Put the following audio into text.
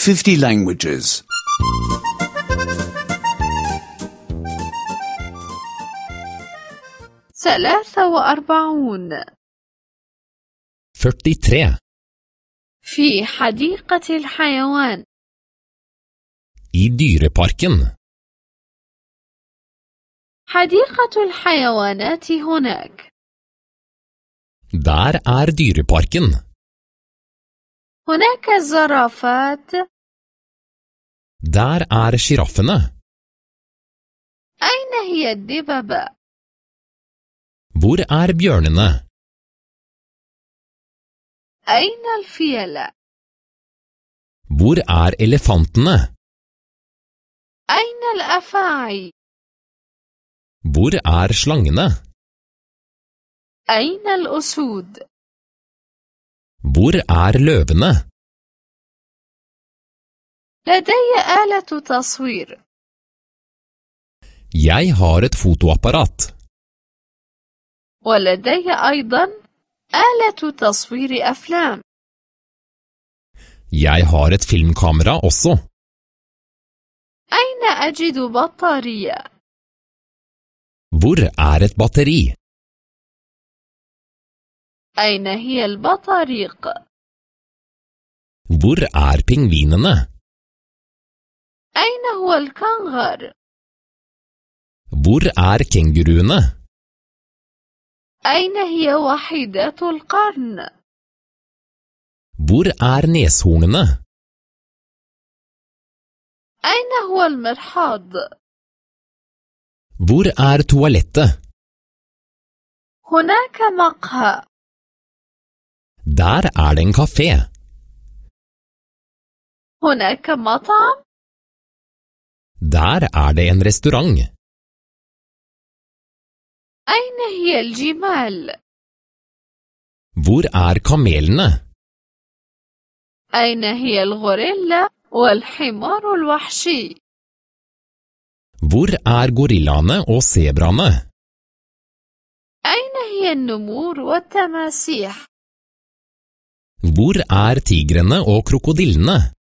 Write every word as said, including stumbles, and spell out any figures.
fifty languages. ثلاثة وأربعون. fyrtiotre. في حديقة الحيوان. I dyreparken. حديقة الحيوانات هناك. Der er dyreparken. هناك الزرافات. Der er sjiraffene. أين هي الدببة؟ Hvor er bjørnene? أين الفيلة؟ Hvor er elefantene? أين الأفاعي؟ Hvor er slangene? أين الأسود؟ Hvor er løvene? لدي آلة تصوير. Jeg har et fotoapparat. ولدي أيضا آلة تصوير أفلام. Jeg har et filmkamera også. أين أجد بطارية؟ Hvor er et batteri? أين هي البطاريق؟ Hvor er pingvinene? أين هو الكنغر؟ Hvor er kenguruene? أين هي وحيدة القرن؟ Hvor er neshornene? أين هو المرحاض؟ Hvor er toalettet? هناك مقهى. Der er det en kafé. هناك مطعم. Der er det en restaurant. أين هي الجمال؟ Hvor er kamelene? أين هي الغوريلا والحمار الوحشي؟ Hvor er gorillaene og zebraene? أين هي النمور والتماسيح؟ Hvor er tigrene og krokodillene?